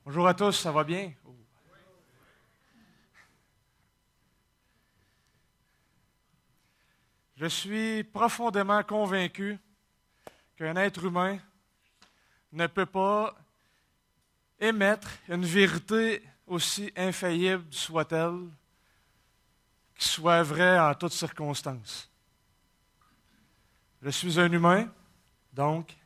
Bonjour à tous, ça va bien? Je suis profondément convaincu qu'un être humain ne peut pas émettre une vérité aussi infaillible soit-elle, qui soit vraie en toutes circonstances. Je suis un humain, donc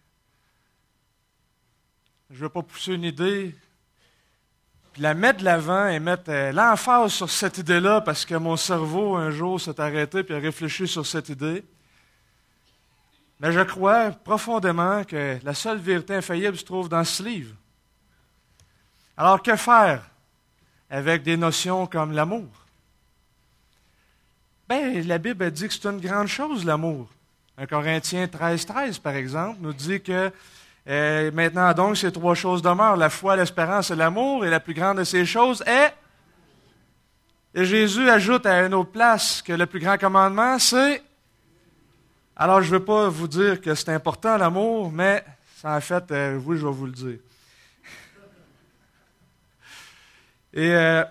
je ne veux pas pousser une idée puis la mettre de l'avant et mettre l'emphase sur cette idée-là parce que mon cerveau, un jour, s'est arrêté puis a réfléchi sur cette idée. Mais je crois profondément que la seule vérité infaillible se trouve dans ce livre. Alors, que faire avec des notions comme l'amour? Bien, la Bible dit que c'est une grande chose, l'amour. 1 Corinthiens 13, par exemple, nous dit que maintenant donc, ces trois choses demeurent, la foi, l'espérance et l'amour, et la plus grande de ces choses est... Et Jésus ajoute à une autre place que le plus grand commandement, c'est... Alors, je ne veux pas vous dire que c'est important, l'amour, mais en fait, oui, je vais vous le dire. Et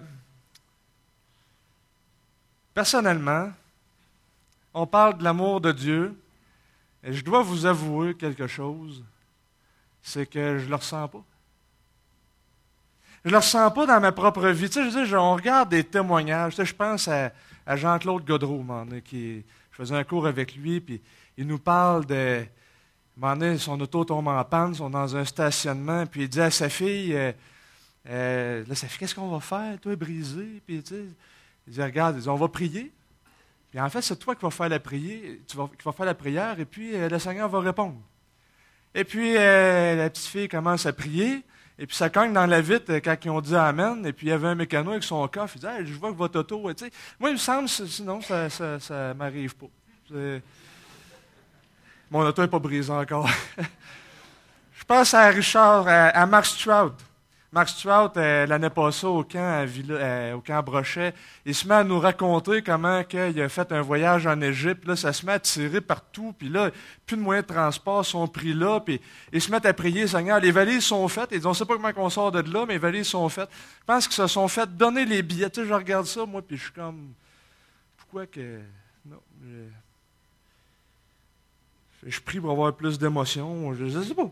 personnellement, on parle de l'amour de Dieu, et je dois vous avouer quelque chose, c'est que je ne le ressens pas. Je ne le ressens pas dans ma propre vie. Tu sais, je veux dire, on regarde des témoignages. Tu sais, je pense à Jean-Claude Godreau, je faisais un cours avec lui, puis il nous parle de... À un moment donné, son auto tombe en panne, ils sont dans un stationnement, puis il dit à sa fille, sa fille, qu'est-ce qu'on va faire? Toi, brisé. Puis, tu sais, il dit, regarde, on va prier. Puis en fait, c'est toi qui vas faire la prière, qui vas faire la prière, et puis le Seigneur va répondre. Et puis, la petite fille commence à prier, et puis ça cogne dans la vitre quand ils ont dit Amen, et puis il y avait un mécano avec son coffre, il dit hey, « Je vois que votre auto... » tu sais, moi, il me semble, sinon, ça ne m'arrive pas. Mon auto n'est pas brisé encore. Je pense à Richard, à Mark Stroud. Mark Stroud, l'année passée, au camp Brochet, il se met à nous raconter comment il a fait un voyage en Égypte. Là, ça se met à tirer partout, puis là, plus de moyens de transport sont pris là, puis ils se mettent à prier, Seigneur, les valises sont faites. Ils disent, on ne sait pas comment on sort de là, mais les valises sont faites. Je pense qu'ils se sont fait donner les billets. Tu sais, je regarde ça, moi, puis je suis comme, pourquoi que... Non, je prie pour avoir plus d'émotion. Je ne sais pas.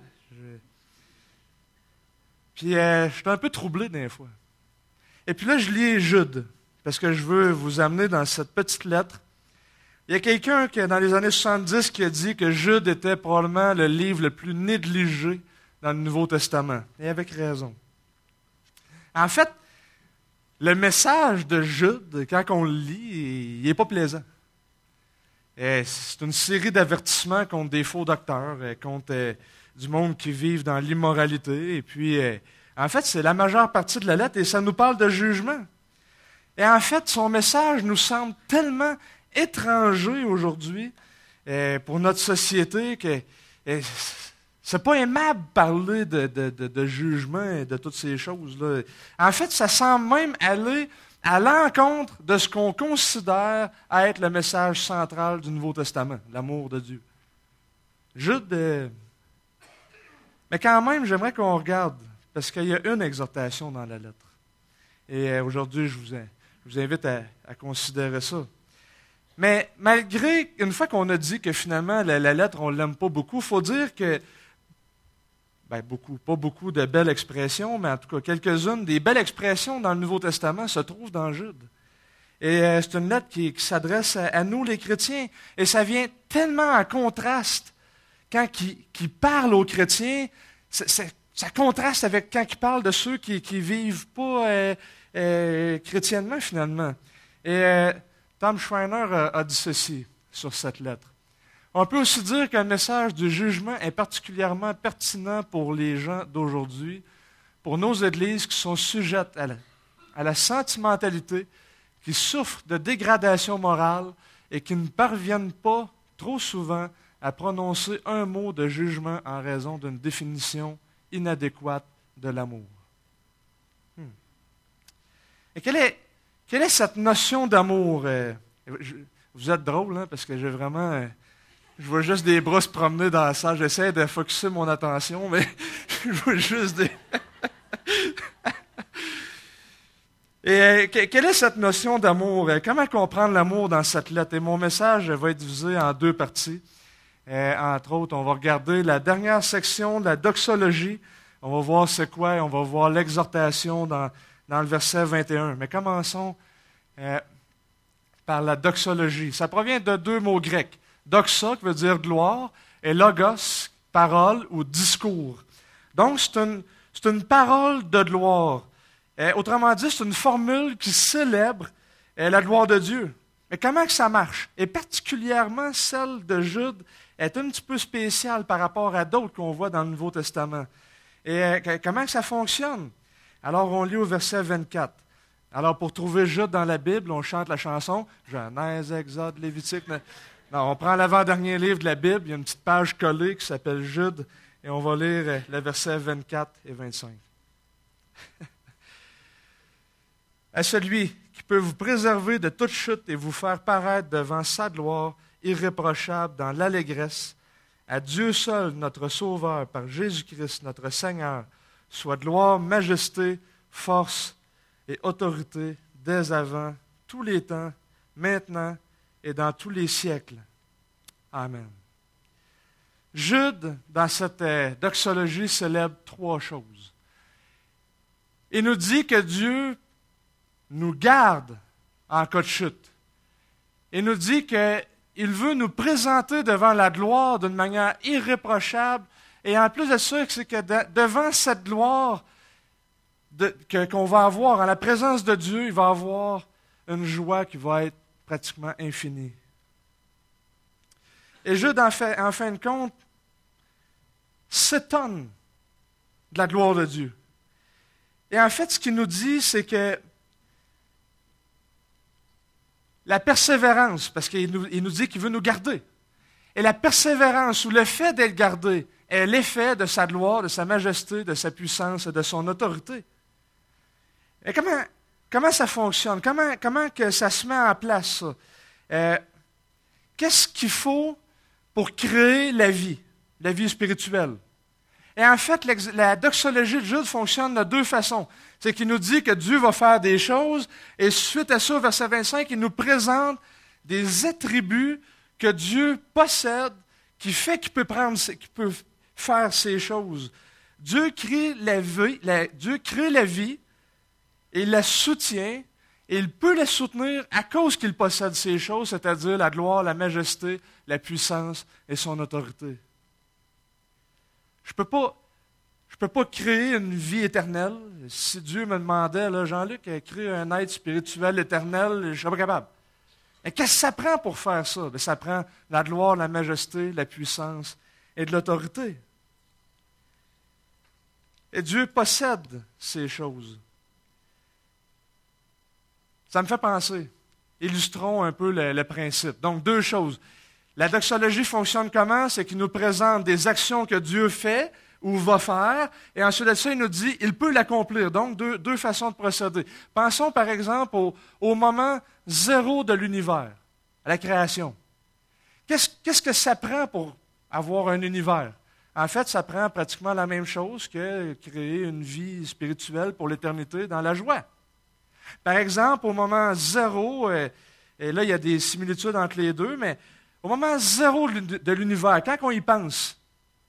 Puis, je suis un peu troublé des fois. Et puis là, je lis Jude, parce que je veux vous amener dans cette petite lettre. Il y a quelqu'un qui, dans les années 70, qui a dit que Jude était probablement le livre le plus négligé dans le Nouveau Testament. Et avec raison. En fait, le message de Jude, quand on le lit, il n'est pas plaisant. C'est une série d'avertissements contre des faux docteurs, contre... du monde qui vivent dans l'immoralité. Et puis, en fait, c'est la majeure partie de la lettre et ça nous parle de jugement. Et en fait, son message nous semble tellement étranger aujourd'hui pour notre société que c'est pas aimable de parler de jugement et de toutes ces choses-là. En fait, ça semble même aller à l'encontre de ce qu'on considère être le message central du Nouveau Testament, l'amour de Dieu. Jude... Mais quand même, j'aimerais qu'on regarde, parce qu'il y a une exhortation dans la lettre. Et aujourd'hui, je vous invite à considérer ça. Mais malgré, une fois qu'on a dit que finalement, la lettre, on ne l'aime pas beaucoup, il faut dire que, pas beaucoup de belles expressions, mais en tout cas quelques-unes des belles expressions dans le Nouveau Testament se trouvent dans Jude. Et c'est une lettre qui s'adresse à nous, les chrétiens, et ça vient tellement en contraste. Quand il parle aux chrétiens, ça contraste avec quand il parle de ceux qui ne vivent pas chrétiennement, finalement. Et Tom Schreiner a dit ceci sur cette lettre. On peut aussi dire qu'un message du jugement est particulièrement pertinent pour les gens d'aujourd'hui, pour nos églises qui sont sujettes à la sentimentalité, qui souffrent de dégradation morale et qui ne parviennent pas trop souvent à prononcer un mot de jugement en raison d'une définition inadéquate de l'amour. Et quelle est cette notion d'amour? Vous êtes drôle, hein, parce que j'ai vraiment... je vois juste des bras se promener dans la salle. J'essaie de focusser mon attention, mais je vois juste des... Et quelle est cette notion d'amour? Comment comprendre l'amour dans cette lettre? Et mon message va être divisé en deux parties. Entre autres, on va regarder la dernière section de la doxologie. On va voir c'est quoi, et on va voir l'exhortation dans le verset 21. Mais commençons par la doxologie. Ça provient de deux mots grecs. Doxa, qui veut dire gloire, et logos, parole ou discours. Donc, c'est une parole de gloire. Autrement dit, c'est une formule qui célèbre la gloire de Dieu. Mais comment que ça marche? Et particulièrement celle de Jude est un petit peu spéciale par rapport à d'autres qu'on voit dans le Nouveau Testament. Et comment que ça fonctionne? Alors, on lit au verset 24. Alors, pour trouver Jude dans la Bible, on chante la chanson « Genèse, Exode, Lévitique ». Non, on prend l'avant-dernier livre de la Bible, il y a une petite page collée qui s'appelle Jude, et on va lire les versets 24 et 25. À celui qui peut vous préserver de toute chute et vous faire paraître devant sa gloire irréprochable dans l'allégresse, à Dieu seul, notre Sauveur, par Jésus-Christ, notre Seigneur, soit gloire, majesté, force et autorité dès avant, tous les temps, maintenant et dans tous les siècles. Amen. Jude, dans cette doxologie, célèbre trois choses. Il nous dit que Dieu nous garde en cas de chute. Il nous dit qu'il veut nous présenter devant la gloire d'une manière irréprochable. Et en plus de ça, c'est que devant cette gloire qu'on va avoir, en la présence de Dieu, il va avoir une joie qui va être pratiquement infinie. Et Jude, en fin de compte, s'étonne de la gloire de Dieu. Et en fait, ce qu'il nous dit, c'est que la persévérance, parce qu'il nous dit qu'il veut nous garder, et la persévérance ou le fait d'être gardé est l'effet de sa gloire, de sa majesté, de sa puissance et de son autorité. Et comment ça fonctionne? Comment que ça se met en place, ça? Qu'est-ce qu'il faut pour créer la vie spirituelle? Et en fait, la doxologie de Jude fonctionne de deux façons. C'est qu'il nous dit que Dieu va faire des choses, et suite à ça, au verset 25, il nous présente des attributs que Dieu possède, qui fait qu'il peut faire ces choses. Dieu crée la vie, et il la soutient, et il peut la soutenir à cause qu'il possède ces choses, c'est-à-dire la gloire, la majesté, la puissance et son autorité. Je ne peux pas créer une vie éternelle. Si Dieu me demandait, là, Jean-Luc, créer un être spirituel éternel, je ne serais pas capable. Mais qu'est-ce que ça prend pour faire ça? Bien, ça prend la gloire, la majesté, la puissance et de l'autorité. Et Dieu possède ces choses. Ça me fait penser. Illustrons un peu le principe. Donc, deux choses. La doxologie fonctionne comment? C'est qu'il nous présente des actions que Dieu fait ou va faire, et ensuite de ça, il nous dit il peut l'accomplir. Donc, deux façons de procéder. Pensons par exemple au moment zéro de l'univers, à la création. Qu'est-ce que ça prend pour avoir un univers? En fait, ça prend pratiquement la même chose que créer une vie spirituelle pour l'éternité dans la joie. Par exemple, au moment zéro, et là, il y a des similitudes entre les deux, mais au moment zéro de l'univers, quand on y pense,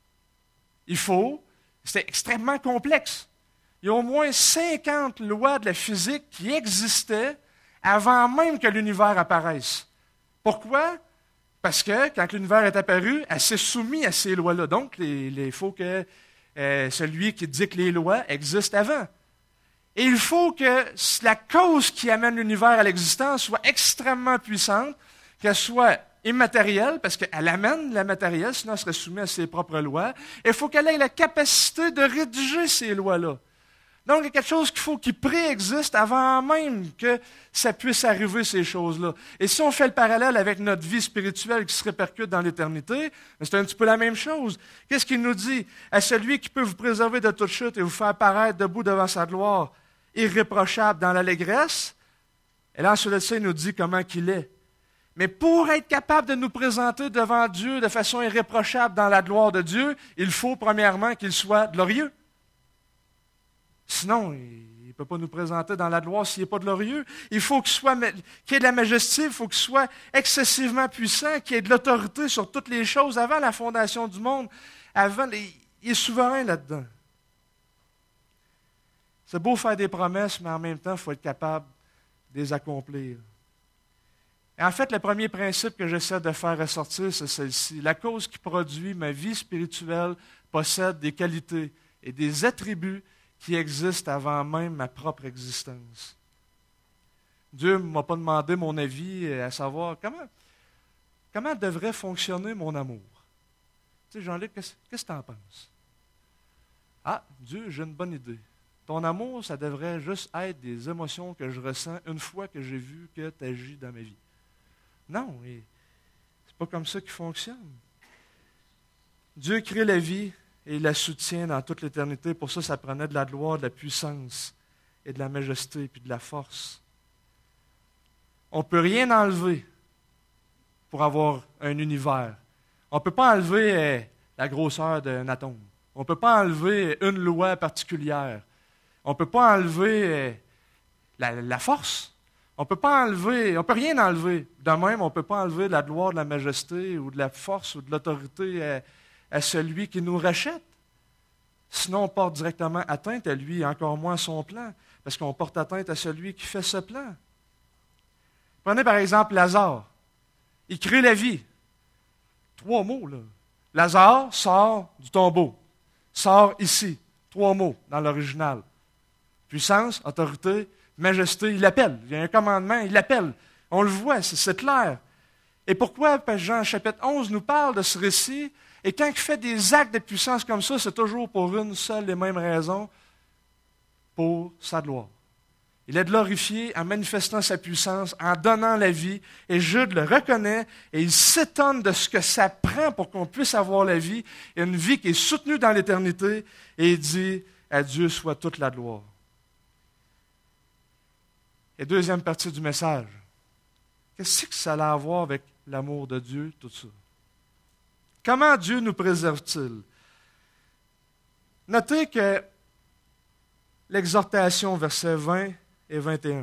c'est extrêmement complexe. Il y a au moins 50 lois de la physique qui existaient avant même que l'univers apparaisse. Pourquoi? Parce que quand l'univers est apparu, elle s'est soumise à ces lois-là. Donc, il faut que celui qui dicte les lois existe avant. Et il faut que la cause qui amène l'univers à l'existence soit extrêmement puissante, qu'elle soit immatérielle, parce qu'elle amène la matérielle, sinon elle serait soumise à ses propres lois. Et il faut qu'elle ait la capacité de rédiger ces lois-là. Donc, il y a quelque chose qui préexiste avant même que ça puisse arriver, ces choses-là. Et si on fait le parallèle avec notre vie spirituelle qui se répercute dans l'éternité, c'est un petit peu la même chose. Qu'est-ce qu'il nous dit? À celui qui peut vous préserver de toute chute et vous faire paraître debout devant sa gloire, irréprochable dans l'allégresse. Et là, ensuite de ça, il nous dit comment qu'il est. Mais pour être capable de nous présenter devant Dieu de façon irréprochable dans la gloire de Dieu, il faut premièrement qu'il soit glorieux. Sinon, il Il ne peut pas nous présenter dans la gloire s'il n'est pas glorieux. Il faut qu'il y ait de la majesté, il faut qu'il soit excessivement puissant, qu'il ait de l'autorité sur toutes les choses avant la fondation du monde. Il est souverain là-dedans. C'est beau faire des promesses, mais en même temps, il faut être capable de les accomplir. Et en fait, le premier principe que j'essaie de faire ressortir, c'est celle-ci. La cause qui produit ma vie spirituelle possède des qualités et des attributs qui existent avant même ma propre existence. Dieu ne m'a pas demandé mon avis à savoir comment devrait fonctionner mon amour. Tu sais, Jean-Luc, qu'est-ce que tu en penses? Ah, Dieu, j'ai une bonne idée. Ton amour, ça devrait juste être des émotions que je ressens une fois que j'ai vu que tu agis dans ma vie. Non, c'est pas comme ça qu'il fonctionne. Dieu crée la vie et il la soutient dans toute l'éternité. Pour ça, ça prenait de la gloire, de la puissance et de la majesté, puis de la force. On ne peut rien enlever pour avoir un univers. On ne peut pas enlever la grosseur d'un atome. On ne peut pas enlever une loi particulière. On ne peut pas enlever la force. On ne peut rien enlever. De même, on ne peut pas enlever la gloire, de la majesté, ou de la force, ou de l'autorité à celui qui nous rachète. Sinon, on porte directement atteinte à lui, et encore moins à son plan, parce qu'on porte atteinte à celui qui fait ce plan. Prenez par exemple Lazare. Il crée la vie. 3 mots, là. Lazare sort du tombeau. Sort ici. 3 mots dans l'original. Puissance, autorité, majesté, il l'appelle. Il y a un commandement, il l'appelle. On le voit, c'est clair. Et pourquoi Jean chapitre 11 nous parle de ce récit? Et quand il fait des actes de puissance comme ça, c'est toujours pour une seule et même raison, pour sa gloire. Il est glorifié en manifestant sa puissance, en donnant la vie, et Jude le reconnaît, et il s'étonne de ce que ça prend pour qu'on puisse avoir la vie, et une vie qui est soutenue dans l'éternité, et il dit, à Dieu soit toute la gloire. Et deuxième partie du message, qu'est-ce que ça a à voir avec l'amour de Dieu, tout ça? Comment Dieu nous préserve-t-il? Notez que l'exhortation, versets 20 et 21.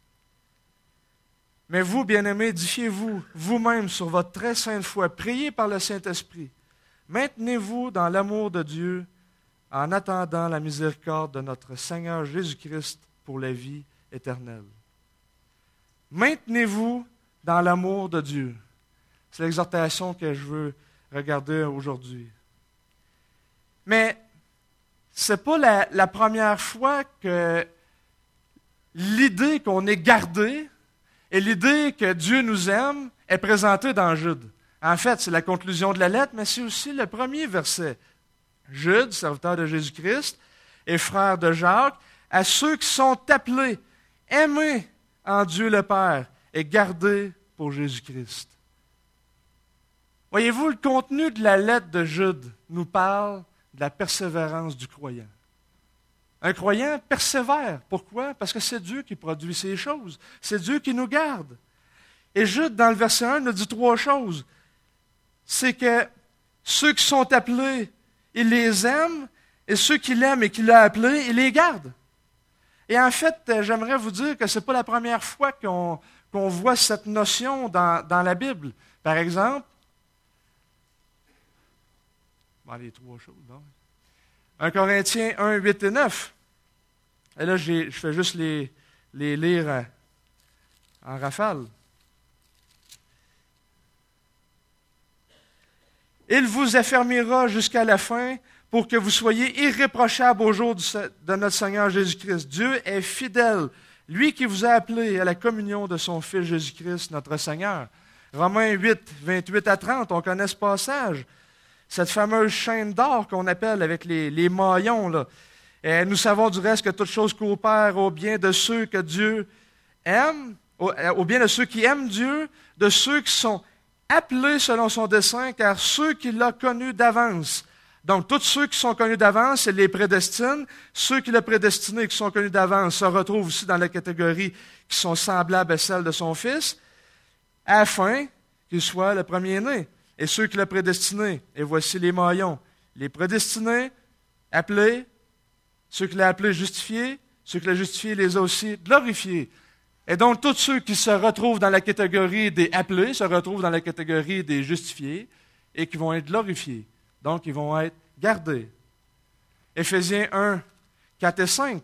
Mais vous, bien-aimés, édifiez-vous vous-même sur votre très sainte foi, priez par le Saint-Esprit. Maintenez-vous dans l'amour de Dieu en attendant la miséricorde de notre Seigneur Jésus-Christ pour la vie éternelle. Maintenez-vous dans l'amour de Dieu. C'est l'exhortation que je veux regarder aujourd'hui. Mais ce n'est pas la première fois que l'idée qu'on est gardé et l'idée que Dieu nous aime est présentée dans Jude. En fait, c'est la conclusion de la lettre, mais c'est aussi le premier verset. Jude, serviteur de Jésus-Christ et frère de Jacques, à ceux qui sont appelés, aimés en Dieu le Père et gardés pour Jésus-Christ. Voyez-vous, le contenu de la lettre de Jude nous parle de la persévérance du croyant. Un croyant persévère. Pourquoi? Parce que c'est Dieu qui produit ces choses. C'est Dieu qui nous garde. Et Jude, dans le verset 1, nous dit 3 choses. C'est que ceux qui sont appelés, il les aime, et ceux qui l'aiment et qui l'ont appelé, il les garde. Et en fait, j'aimerais vous dire que ce n'est pas la première fois qu'on voit cette notion dans la Bible. Par exemple, les 3 choses. Non? 1 Corinthiens 1, 8 et 9. Et là, je fais juste les lire en rafale. Il vous affermira jusqu'à la fin pour que vous soyez irréprochables au jour de notre Seigneur Jésus-Christ. Dieu est fidèle, lui qui vous a appelé à la communion de son Fils Jésus-Christ, notre Seigneur. Romains 8, 28 à 30, on connaît ce passage. Cette fameuse chaîne d'or qu'on appelle avec les maillons, là. Et nous savons du reste que toute chose coopère au bien de ceux que Dieu aime, au bien de ceux qui aiment Dieu, de ceux qui sont appelés selon son dessein, car ceux qu'il a connus d'avance. Donc, tous ceux qui sont connus d'avance, il les prédestine. Ceux qu'il a prédestinés, qui sont connus d'avance, se retrouvent aussi dans la catégorie qui sont semblables à celle de son Fils, afin qu'il soit le premier-né. Et ceux qu'il a prédestinés, et voici les maillons, les prédestinés, appelés, ceux qu'il a appelés justifiés, Ceux qu'il a justifiés, il les a aussi glorifiés. Et donc, tous ceux qui se retrouvent dans la catégorie des appelés se retrouvent dans la catégorie des justifiés et qui vont être glorifiés. Donc, ils vont être gardés. Éphésiens 1, 4 et 5.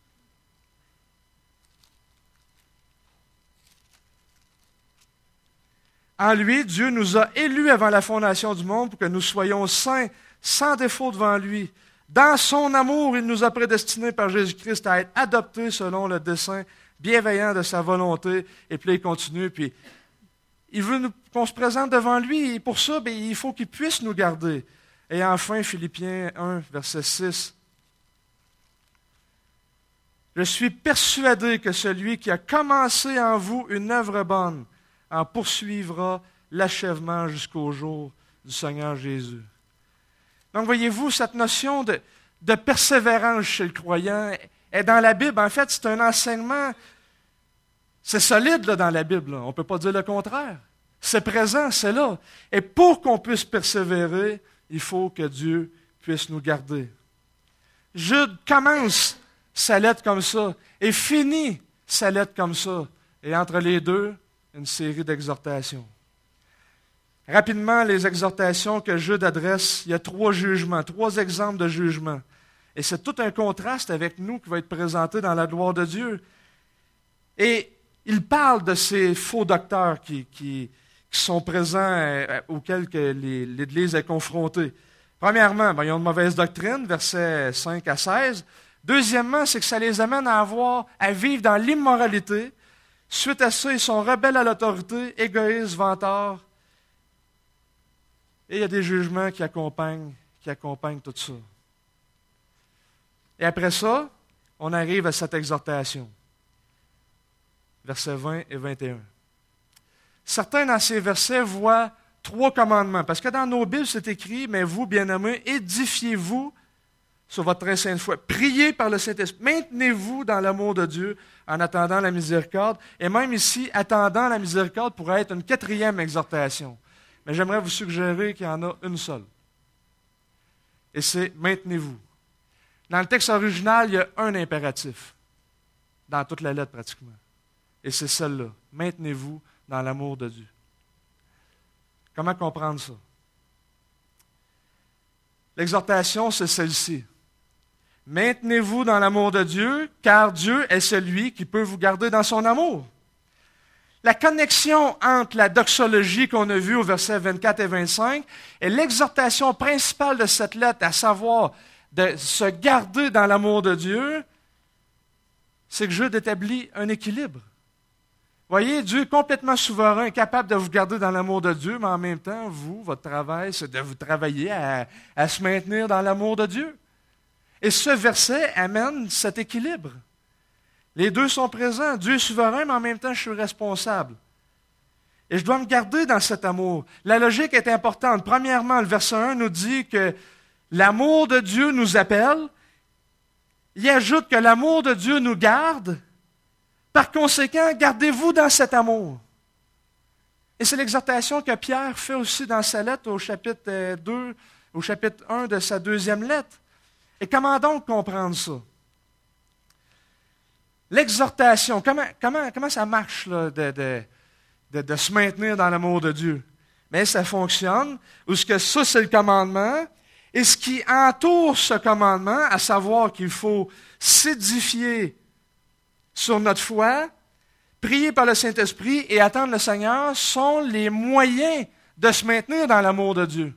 En lui, Dieu nous a élus avant la fondation du monde pour que nous soyons saints, sans défaut devant lui. Dans son amour, il nous a prédestinés par Jésus-Christ à être adoptés selon le dessein bienveillant de sa volonté. Et puis là, il continue, puis il veut qu'on se présente devant lui, et pour ça, il faut qu'il puisse nous garder. Et enfin, Philippiens 1, verset 6. Je suis persuadé que celui qui a commencé en vous une œuvre bonne en poursuivra l'achèvement jusqu'au jour du Seigneur Jésus. Donc, voyez-vous, cette notion de persévérance chez le croyant est dans la Bible. En fait, c'est un enseignement, c'est solide là, dans la Bible. Là. On ne peut pas dire le contraire. C'est présent, c'est là. Et pour qu'on puisse persévérer, il faut que Dieu puisse nous garder. Jude commence sa lettre comme ça et finit sa lettre comme ça. Et entre les deux, une série d'exhortations. Rapidement, les exhortations que Jude adresse, il y a 3 jugements, 3 exemples de jugements. Et c'est tout un contraste avec nous qui va être présenté dans la gloire de Dieu. Et il parle de ces faux docteurs qui sont présents, auxquels que l'Église est confrontée. Premièrement, ils ont une mauvaise doctrine, versets 5 à 16. Deuxièmement, c'est que ça les amène à vivre dans l'immoralité. Suite à ça, ils sont rebelles à l'autorité, égoïstes, vantards. Et il y a des jugements qui accompagnent tout ça. Et après ça, on arrive à cette exhortation. Versets 20 et 21. Certains dans ces versets voient 3 commandements. Parce que dans nos Bibles, c'est écrit, mais vous, bien-aimés, édifiez-vous sur votre très sainte foi. Priez par le Saint-Esprit. Maintenez-vous dans l'amour de Dieu en attendant la miséricorde. Et même ici, attendant la miséricorde pourrait être une 4e exhortation. Mais j'aimerais vous suggérer qu'il y en a une seule. Et c'est « maintenez-vous ». Dans le texte original, il y a un impératif. Dans toute la lettre, pratiquement. Et c'est celle-là. « Maintenez-vous dans l'amour de Dieu ». Comment comprendre ça? L'exhortation, c'est celle-ci. « Maintenez-vous dans l'amour de Dieu, car Dieu est celui qui peut vous garder dans son amour. » La connexion entre la doxologie qu'on a vue au verset 24 et 25 et l'exhortation principale de cette lettre, à savoir de se garder dans l'amour de Dieu, c'est que Jude établit un équilibre. Voyez, Dieu est complètement souverain, capable de vous garder dans l'amour de Dieu, mais en même temps, votre travail, c'est de vous travailler à se maintenir dans l'amour de Dieu. Et ce verset amène cet équilibre. Les deux sont présents. Dieu est souverain, mais en même temps, je suis responsable. Et je dois me garder dans cet amour. La logique est importante. Premièrement, le verset 1 nous dit que l'amour de Dieu nous appelle. Il ajoute que l'amour de Dieu nous garde. Par conséquent, gardez-vous dans cet amour. Et c'est l'exhortation que Pierre fait aussi dans sa lettre au chapitre 2, au chapitre 1 de sa 2e lettre. Et comment donc comprendre ça? L'exhortation, comment ça marche là, de se maintenir dans l'amour de Dieu? Mais ça fonctionne, où ce que ça, c'est le commandement, et ce qui entoure ce commandement, à savoir qu'il faut s'édifier sur notre foi, prier par le Saint-Esprit et attendre le Seigneur, sont les moyens de se maintenir dans l'amour de Dieu.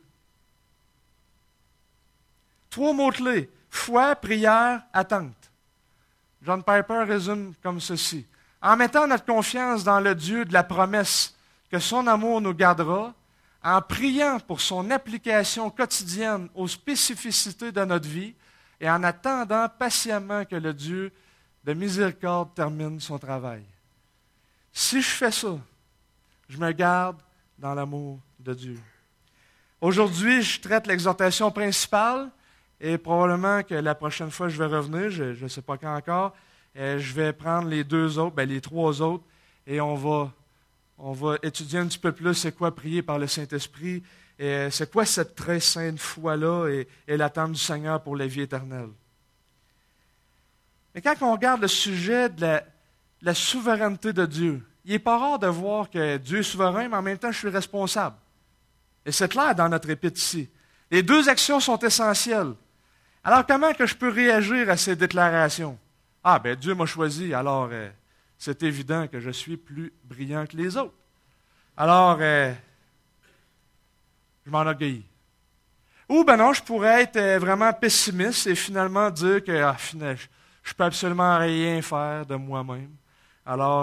3 mots-clés, foi, prière, attente. John Piper résume comme ceci. En mettant notre confiance dans le Dieu de la promesse que son amour nous gardera, en priant pour son application quotidienne aux spécificités de notre vie et en attendant patiemment que le Dieu de miséricorde termine son travail. Si je fais ça, je me garde dans l'amour de Dieu. Aujourd'hui, je traite l'exhortation principale. Et probablement que la prochaine fois, je vais revenir, je ne sais pas quand encore, je vais prendre les 2 autres, les 3 autres, et on va étudier un petit peu plus c'est quoi prier par le Saint-Esprit, et c'est quoi cette très sainte foi-là et l'attente du Seigneur pour la vie éternelle. Mais quand on regarde le sujet de la souveraineté de Dieu, il n'est pas rare de voir que Dieu est souverain, mais en même temps, je suis responsable. Et c'est clair dans notre épître ici. Les deux actions sont essentielles. Alors, comment que je peux réagir à ces déclarations? Ah, ben Dieu m'a choisi, alors c'est évident que je suis plus brillant que les autres. Alors, je m'enorgueillis. Ou ben non, je pourrais être vraiment pessimiste et finalement dire que je ne peux absolument rien faire de moi-même. Alors,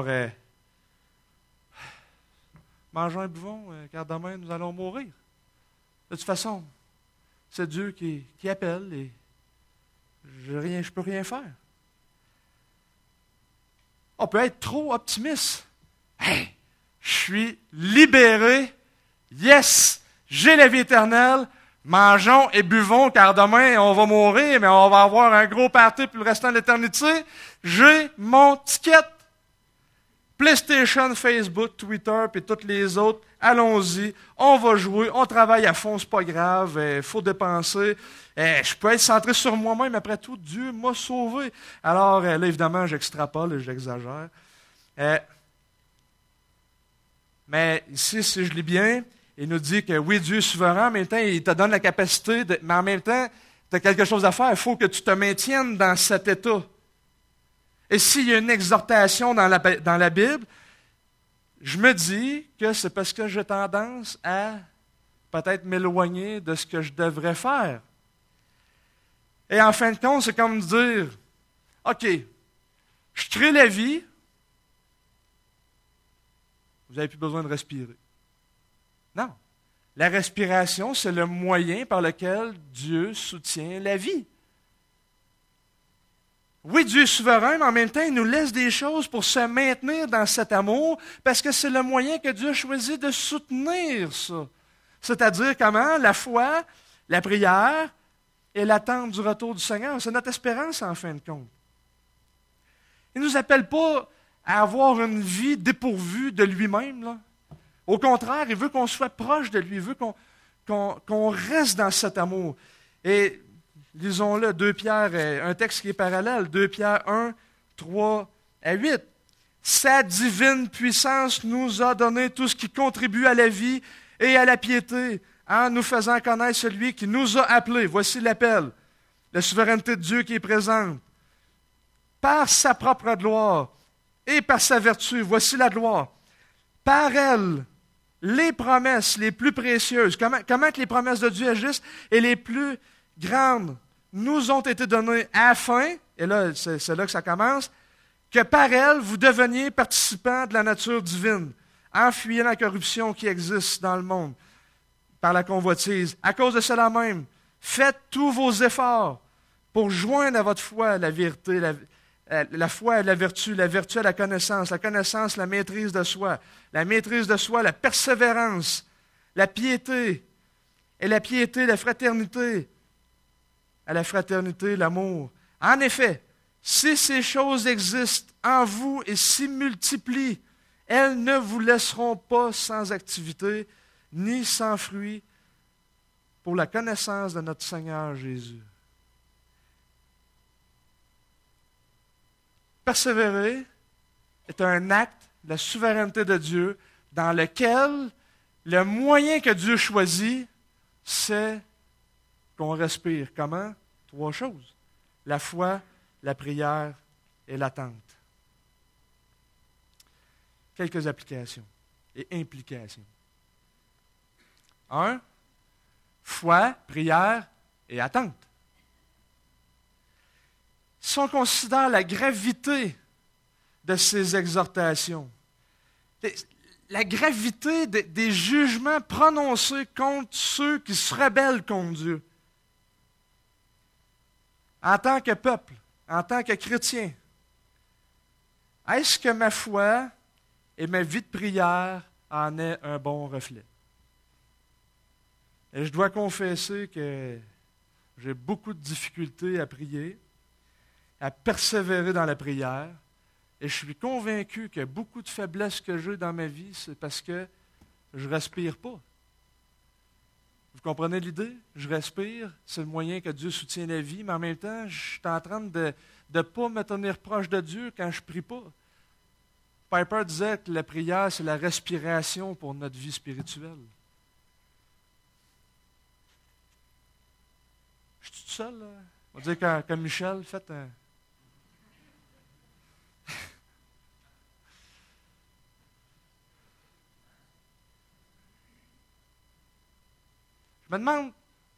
mangeons et buvons, car demain nous allons mourir. De toute façon, c'est Dieu qui appelle et je ne peux rien faire. On peut être trop optimiste. Hey, je suis libéré. Yes, j'ai la vie éternelle. Mangeons et buvons, car demain, on va mourir, mais on va avoir un gros party pour le restant de l'éternité. J'ai mon ticket. PlayStation, Facebook, Twitter, puis toutes les autres, allons-y, on va jouer, on travaille à fond, c'est pas grave, il faut dépenser. Je peux être centré sur moi-même, après tout, Dieu m'a sauvé. Alors, là, évidemment, j'extrapole et j'exagère. Mais ici, si je lis bien, il nous dit que oui, Dieu est souverain, en même temps, il te donne la capacité, mais en même temps, tu as quelque chose à faire, il faut que tu te maintiennes dans cet état. Et s'il y a une exhortation dans la Bible, je me dis que c'est parce que j'ai tendance à peut-être m'éloigner de ce que je devrais faire. Et en fin de compte, c'est comme dire, OK, je crée la vie, vous n'avez plus besoin de respirer. Non. La respiration, c'est le moyen par lequel Dieu soutient la vie. Oui, Dieu est souverain, mais en même temps, il nous laisse des choses pour se maintenir dans cet amour, parce que c'est le moyen que Dieu a choisi de soutenir ça. C'est-à-dire comment? La foi, la prière et l'attente du retour du Seigneur. C'est notre espérance en fin de compte. Il ne nous appelle pas à avoir une vie dépourvue de lui-même, là. Au contraire, il veut qu'on soit proche de lui, il veut qu'on reste dans cet amour. Et lisons-le, 2 Pierre, un texte qui est parallèle, 2 Pierre 1, 3 à 8. Sa divine puissance nous a donné tout ce qui contribue à la vie et à la piété, en nous faisant connaître celui qui nous a appelés. Voici l'appel, la souveraineté de Dieu qui est présente. Par sa propre gloire et par sa vertu, voici la gloire. Par elle, les promesses les plus précieuses, comment que les promesses de Dieu agissent, et les plus grandes nous ont été données afin, et là, c'est là que ça commence, que par elles, vous deveniez participants de la nature divine, en fuyant la corruption qui existe dans le monde par la convoitise. À cause de cela même, faites tous vos efforts pour joindre à votre foi la vérité, la foi à la vertu à la connaissance la maîtrise de soi, la maîtrise de soi, la persévérance, la piété, et la piété, la fraternité, à la fraternité, l'amour. En effet, si ces choses existent en vous et s'y multiplient, elles ne vous laisseront pas sans activité, ni sans fruit, pour la connaissance de notre Seigneur Jésus. Persévérer est un acte de la souveraineté de Dieu dans lequel le moyen que Dieu choisit, c'est qu'on respire. Comment? 3 choses. La foi, la prière et l'attente. Quelques applications et implications. 1. Foi, prière et attente. Si on considère la gravité de ces exhortations, la gravité des jugements prononcés contre ceux qui se rebellent contre Dieu, en tant que peuple, en tant que chrétien, est-ce que ma foi et ma vie de prière en est un bon reflet? Et je dois confesser que j'ai beaucoup de difficultés à prier, à persévérer dans la prière, et je suis convaincu que beaucoup de faiblesses que j'ai dans ma vie, c'est parce que je ne respire pas. Vous comprenez l'idée? Je respire, c'est le moyen que Dieu soutient la vie, mais en même temps, je suis en train de de ne pas me tenir proche de Dieu quand je ne prie pas. Piper disait que la prière, c'est la respiration pour notre vie spirituelle. Je suis tout seul, là? On va dire comme Michel, faites un... Je me demande,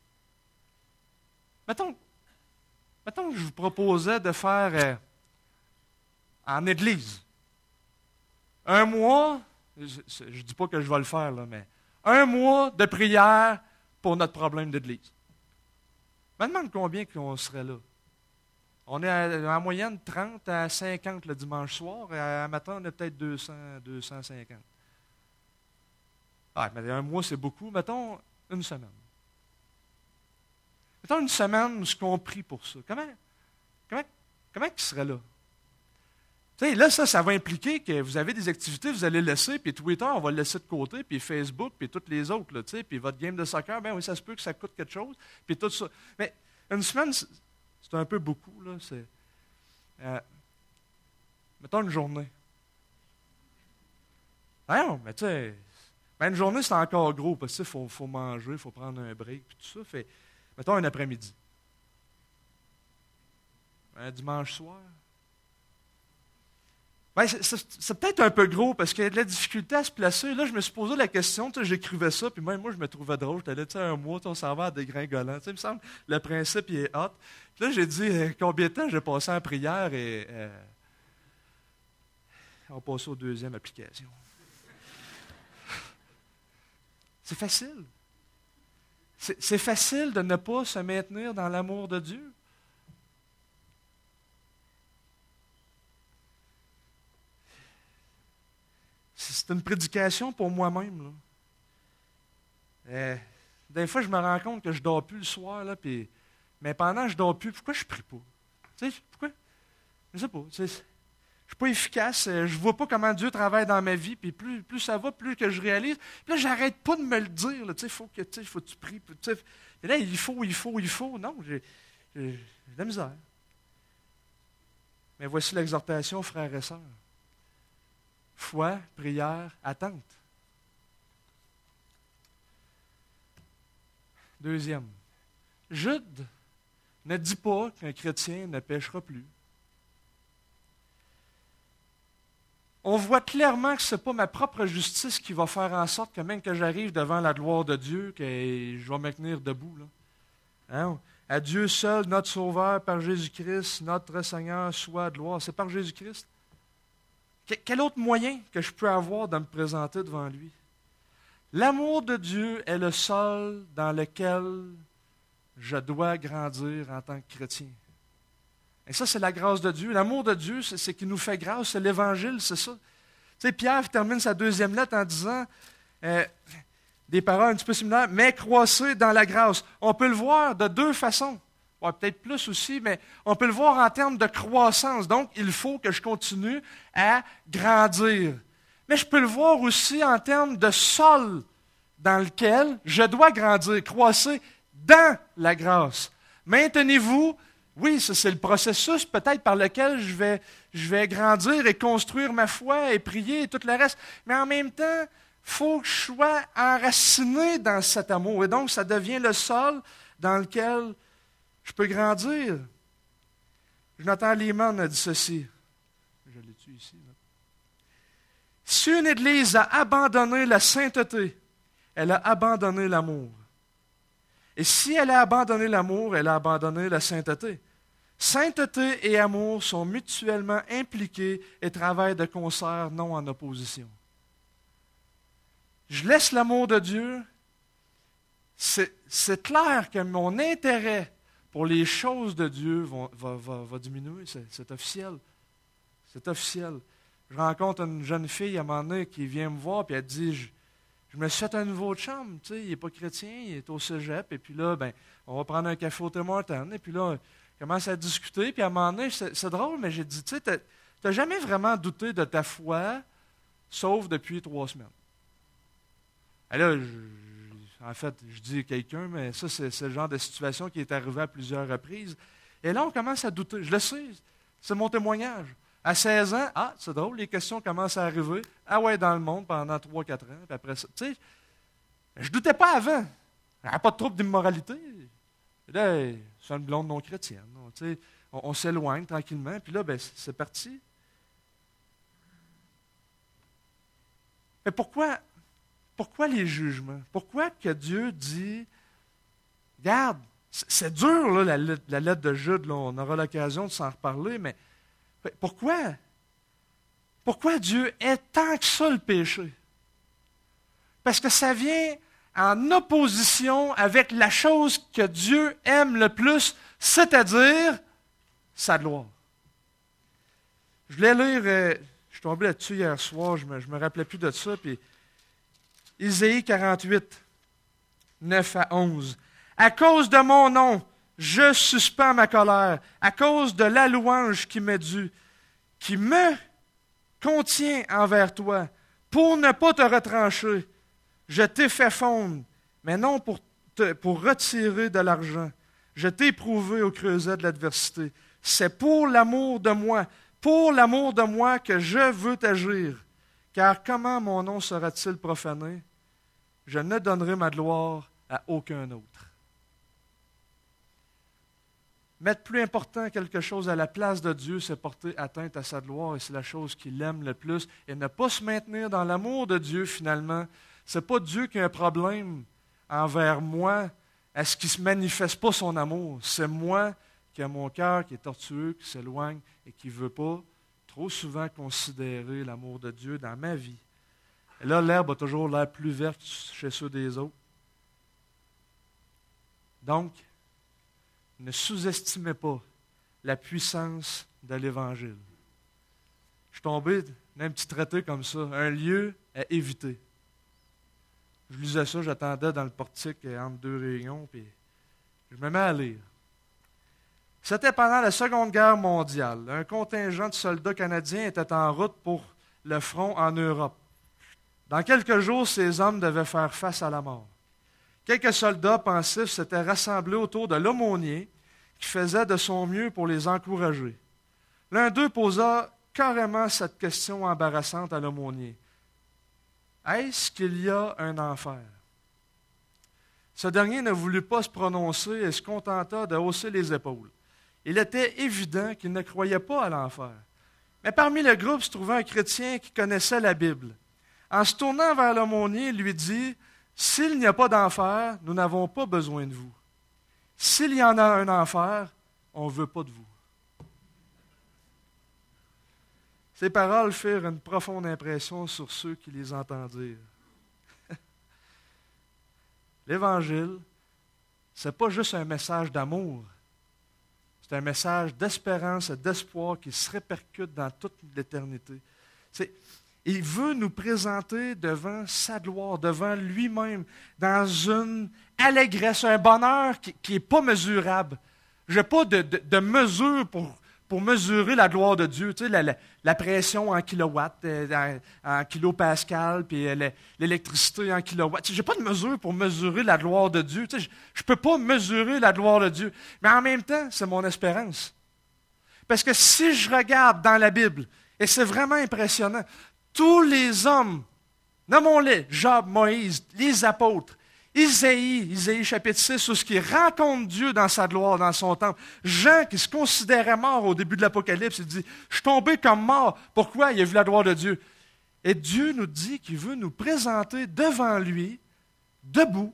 mettons que je vous proposais de faire en Église, un mois, je ne dis pas que je vais le faire, là, mais un mois de prière pour notre problème d'Église. Je me demande combien qu'on serait là. On est en moyenne 30 à 50 le dimanche soir, et à matin, on est peut-être 200, 250. Ah, mais un mois, c'est beaucoup. Mettons une semaine. Mettons une semaine où on prie pour ça. Comment il serait là? Tu sais, là, ça va impliquer que vous avez des activités, vous allez laisser, puis Twitter, on va le laisser de côté, puis Facebook, puis toutes les autres, là, tu sais, puis votre game de soccer, ben oui, ça se peut que ça coûte quelque chose, puis tout ça. Mais une semaine, c'est un peu beaucoup, là. Mettons une journée. Non, mais tu sais, une journée, c'est encore gros, parce qu'il faut manger, il faut prendre un break, puis tout ça. Mettons un après-midi. Un dimanche soir. Ben, c'est peut-être un peu gros parce qu'il y a de la difficulté à se placer. Là, je me suis posé la question, j'écrivais ça, puis même moi, je me trouvais drôle. J'étais là, un mois, on s'en va à dégringolant. Il me semble le principe, il est hot. Puis là, j'ai dit, combien de temps j'ai passé en prière et on passe aux deuxième application. C'est facile. C'est facile de ne pas se maintenir dans l'amour de Dieu. C'est une prédication pour moi-même. Des fois, je me rends compte que je ne dors plus le soir, là, mais pendant que je ne dors plus, pourquoi je ne prie pas? Tu sais, pourquoi? Je ne sais pas. Je ne suis pas efficace. Je ne vois pas comment Dieu travaille dans ma vie. Puis plus ça va, plus que je réalise. Puis là, je n'arrête pas de me le dire. Il faut que tu pries. Et là, il faut. Non, j'ai de la misère. Mais voici l'exhortation, frères et sœurs. Foi, prière, attente. Deuxième, Jude ne dit pas qu'un chrétien ne péchera plus. On voit clairement que ce n'est pas ma propre justice qui va faire en sorte que même que j'arrive devant la gloire de Dieu, que je vais me tenir debout. Là. Hein? À Dieu seul, notre Sauveur, par Jésus-Christ, notre Seigneur, soit gloire. C'est par Jésus-Christ. Quel autre moyen que je peux avoir de me présenter devant lui? L'amour de Dieu est le sol dans lequel je dois grandir en tant que chrétien. Et ça, c'est la grâce de Dieu. L'amour de Dieu, c'est qu'il nous fait grâce. C'est l'Évangile, c'est ça. Tu sais, Pierre termine sa deuxième lettre en disant des paroles un petit peu similaires, « Mais croissez dans la grâce ». On peut le voir de deux façons. Ouais, peut-être plus aussi, mais on peut le voir en termes de croissance. Donc, il faut que je continue à grandir. Mais je peux le voir aussi en termes de sol dans lequel je dois grandir, croisser dans la grâce. Maintenez-vous, oui, ça c'est le processus peut-être par lequel je vais grandir et construire ma foi et prier et tout le reste. Mais en même temps, il faut que je sois enraciné dans cet amour. Et donc, ça devient le sol dans lequel je peux grandir. Jonathan Lehman a dit ceci. Je l'ai-tu ici? Là? Si une Église a abandonné la sainteté, elle a abandonné l'amour. Et si elle a abandonné l'amour, elle a abandonné la sainteté. Sainteté et amour sont mutuellement impliqués et travaillent de concert, non en opposition. Je laisse l'amour de Dieu. C'est clair que mon intérêt pour les choses de Dieu va diminuer. C'est officiel. C'est officiel. Je rencontre une jeune fille à un moment donné qui vient me voir et elle dit, je me suis fait un nouveau chum, tu sais, il n'est pas chrétien, il est au cégep, et puis là, on va prendre un café au Tim Hortons, et puis là, on commence à discuter, puis à un moment donné, c'est drôle, mais j'ai dit, tu sais, tu n'as jamais vraiment douté de ta foi, sauf depuis 3 semaines. Et là, en fait, je dis quelqu'un, mais ça, c'est le genre de situation qui est arrivée à plusieurs reprises. Et là, on commence à douter. Je le sais. C'est mon témoignage. À 16 ans, c'est drôle, les questions commencent à arriver. Ah ouais, dans le monde pendant 3-4 ans. Puis après ça, tu sais, je ne doutais pas avant. Il n'y a pas de trouble d'immoralité. Et là, c'est une blonde non chrétienne. Tu sais, on s'éloigne tranquillement. Puis là, c'est parti. Mais pourquoi les jugements? Pourquoi que Dieu dit, regarde, c'est dur, là, la lettre de Jude, là, on aura l'occasion de s'en reparler, mais pourquoi? Pourquoi Dieu est tant que ça le péché? Parce que ça vient en opposition avec la chose que Dieu aime le plus, c'est-à-dire sa gloire. Je voulais lire, je suis tombé là-dessus hier soir, je me rappelais plus de ça, puis Isaïe 48, 9 à 11. À cause de mon nom, je suspends ma colère, à cause de la louange qui m'est due, qui me contient envers toi, pour ne pas te retrancher. Je t'ai fait fondre, mais non pour retirer de l'argent. Je t'ai éprouvé au creuset de l'adversité. C'est pour l'amour de moi que je veux t'agir. Car comment mon nom sera-t-il profané? Je ne donnerai ma gloire à aucun autre. Mettre plus important quelque chose à la place de Dieu, c'est porter atteinte à sa gloire et c'est la chose qu'il aime le plus. Et ne pas se maintenir dans l'amour de Dieu, finalement, ce n'est pas Dieu qui a un problème envers moi. Est-ce qu'il ne se manifeste pas son amour? C'est moi qui ai mon cœur qui est tortueux, qui s'éloigne et qui ne veut pas trop souvent considérer l'amour de Dieu dans ma vie. Et là, l'herbe a toujours l'air plus verte chez ceux des autres. Donc, ne sous-estimez pas la puissance de l'Évangile. Je suis tombé dans un petit traité comme ça, un lieu à éviter. Je lisais ça, j'attendais dans le portique entre deux réunions, puis je me mets à lire. C'était pendant la Seconde Guerre mondiale. Un contingent de soldats canadiens était en route pour le front en Europe. Dans quelques jours, ces hommes devaient faire face à la mort. Quelques soldats pensifs s'étaient rassemblés autour de l'aumônier qui faisait de son mieux pour les encourager. L'un d'eux posa carrément cette question embarrassante à l'aumônier. Est-ce qu'il y a un enfer? Ce dernier ne voulut pas se prononcer et se contenta de hausser les épaules. Il était évident qu'il ne croyait pas à l'enfer. Mais parmi le groupe se trouvait un chrétien qui connaissait la Bible. En se tournant vers l'aumônier, il lui dit « S'il n'y a pas d'enfer, nous n'avons pas besoin de vous. S'il y en a un enfer, on ne veut pas de vous. » Ces paroles firent une profonde impression sur ceux qui les entendirent. L'Évangile, ce n'est pas juste un message d'amour. C'est un message d'espérance et d'espoir qui se répercute dans toute l'éternité. Il veut nous présenter devant sa gloire, devant lui-même, dans une allégresse, un bonheur qui n'est pas mesurable. Je n'ai pas de mesure pour mesurer la gloire de Dieu. Tu sais, la pression en kilowatts, en kilopascal, puis l'électricité en kilowatts. Je n'ai pas de mesure pour mesurer la gloire de Dieu. Tu sais, je ne peux pas mesurer la gloire de Dieu. Mais en même temps, c'est mon espérance. Parce que si je regarde dans la Bible, et c'est vraiment impressionnant, tous les hommes, nommons-les, Job, Moïse, les apôtres, Isaïe chapitre 6, où ce qui rencontre Dieu dans sa gloire, dans son temple. Jean, qui se considérait mort au début de l'Apocalypse, il dit, je suis tombé comme mort. Pourquoi? Il a vu la gloire de Dieu. Et Dieu nous dit qu'il veut nous présenter devant lui, debout,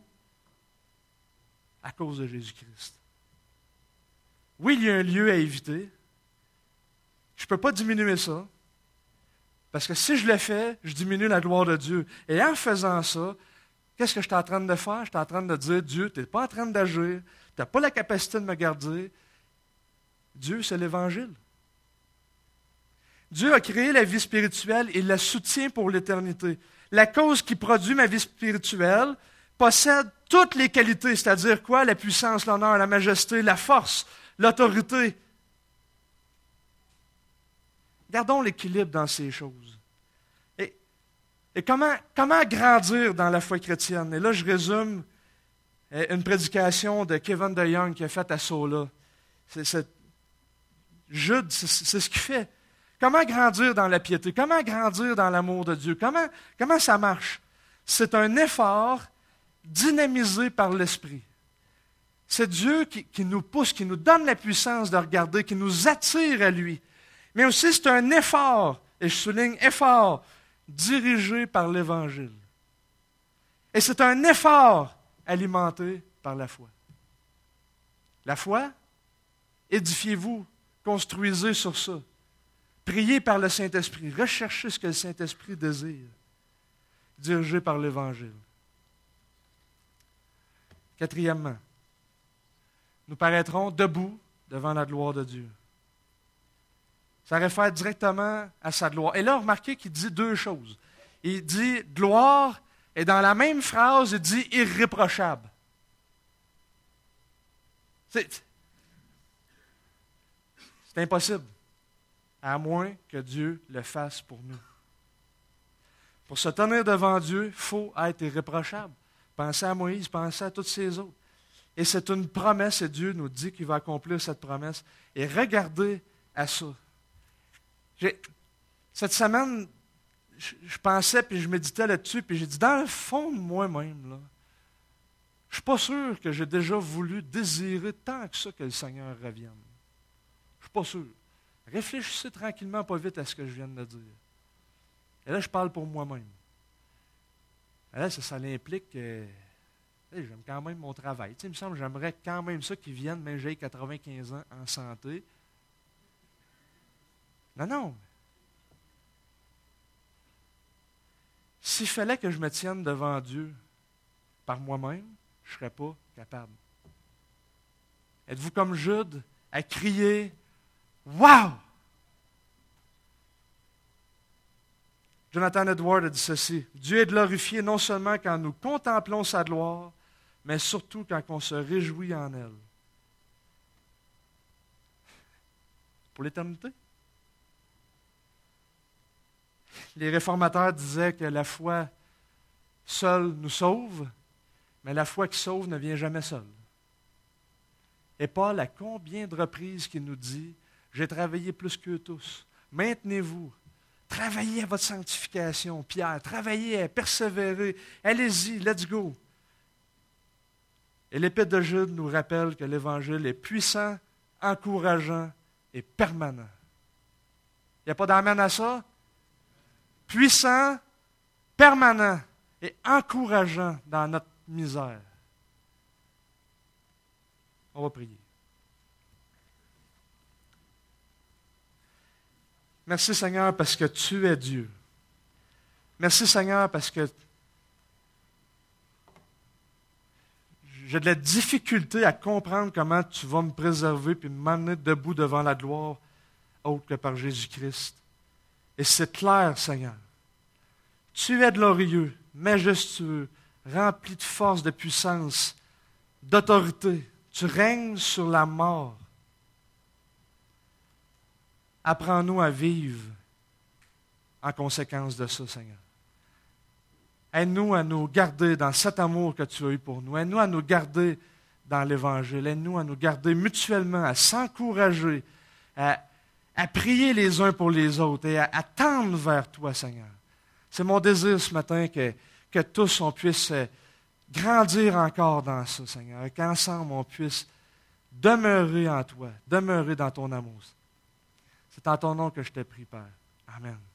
à cause de Jésus-Christ. Oui, il y a un lieu à éviter. Je ne peux pas diminuer ça. Parce que si je le fais, je diminue la gloire de Dieu. Et en faisant ça, qu'est-ce que je suis en train de faire? Je suis en train de dire, Dieu, tu n'es pas en train d'agir, tu n'as pas la capacité de me garder. Dieu, c'est l'Évangile. Dieu a créé la vie spirituelle et la soutient pour l'éternité. La cause qui produit ma vie spirituelle possède toutes les qualités, c'est-à-dire quoi? La puissance, l'honneur, la majesté, la force, l'autorité. Gardons l'équilibre dans ces choses. Et comment grandir dans la foi chrétienne? Et là, je résume une prédication de Kevin DeYoung qui a faite à Sola. Jude, c'est ce qu'il fait. Comment grandir dans la piété? Comment grandir dans l'amour de Dieu? Comment ça marche? C'est un effort dynamisé par l'Esprit. C'est Dieu qui nous pousse, qui nous donne la puissance de regarder, qui nous attire à lui. Mais aussi, c'est un effort, et je souligne effort, dirigé par l'Évangile. Et c'est un effort alimenté par la foi. La foi, édifiez-vous, construisez sur ça. Priez par le Saint-Esprit, recherchez ce que le Saint-Esprit désire, dirigé par l'Évangile. Quatrièmement, nous paraîtrons debout devant la gloire de Dieu. Ça réfère directement à sa gloire. Et là, remarquez qu'il dit deux choses. Il dit gloire, et dans la même phrase, il dit irréprochable. C'est impossible, à moins que Dieu le fasse pour nous. Pour se tenir devant Dieu, il faut être irréprochable. Pensez à Moïse, pensez à tous ces autres. Et c'est une promesse, et Dieu nous dit qu'il va accomplir cette promesse. Et regardez à ça. Cette semaine, je pensais, puis je méditais là-dessus, puis j'ai dit, dans le fond de moi-même, là, je ne suis pas sûr que j'ai déjà voulu désirer tant que ça que le Seigneur revienne. Je ne suis pas sûr. Réfléchissez tranquillement, pas vite à ce que je viens de dire. Et là, je parle pour moi-même. Et là, ça implique que j'aime quand même mon travail. Tu sais, il me semble que j'aimerais quand même ça qu'ils viennent, même j'ai 95 ans en santé. Non. S'il fallait que je me tienne devant Dieu par moi-même, je ne serais pas capable. Êtes-vous comme Jude à crier « Wow! » Jonathan Edwards a dit ceci, « Dieu est glorifié non seulement quand nous contemplons sa gloire, mais surtout quand on se réjouit en elle. » Pour l'éternité. Les réformateurs disaient que la foi seule nous sauve, mais la foi qui sauve ne vient jamais seule. Et Paul, à combien de reprises qu'il nous dit, « J'ai travaillé plus qu'eux tous. Maintenez-vous. Travaillez à votre sanctification, Pierre. Travaillez, persévérez. Allez-y, let's go. » Et l'Épître de Jude nous rappelle que l'Évangile est puissant, encourageant et permanent. Il n'y a pas d'amen à ça? Puissant, permanent et encourageant dans notre misère. On va prier. Merci Seigneur parce que tu es Dieu. Merci Seigneur parce que j'ai de la difficulté à comprendre comment tu vas me préserver et m'amener debout devant la gloire autre que par Jésus-Christ. Et c'est clair, Seigneur. Tu es glorieux, majestueux, rempli de force, de puissance, d'autorité. Tu règnes sur la mort. Apprends-nous à vivre en conséquence de ça, Seigneur. Aide-nous à nous garder dans cet amour que tu as eu pour nous. Aide-nous à nous garder dans l'Évangile. Aide-nous à nous garder mutuellement, à s'encourager, à prier les uns pour les autres et à tendre vers toi, Seigneur. C'est mon désir ce matin que tous on puisse grandir encore dans ça, Seigneur, et qu'ensemble on puisse demeurer en toi, demeurer dans ton amour. C'est en ton nom que je t'ai prie, Père. Amen.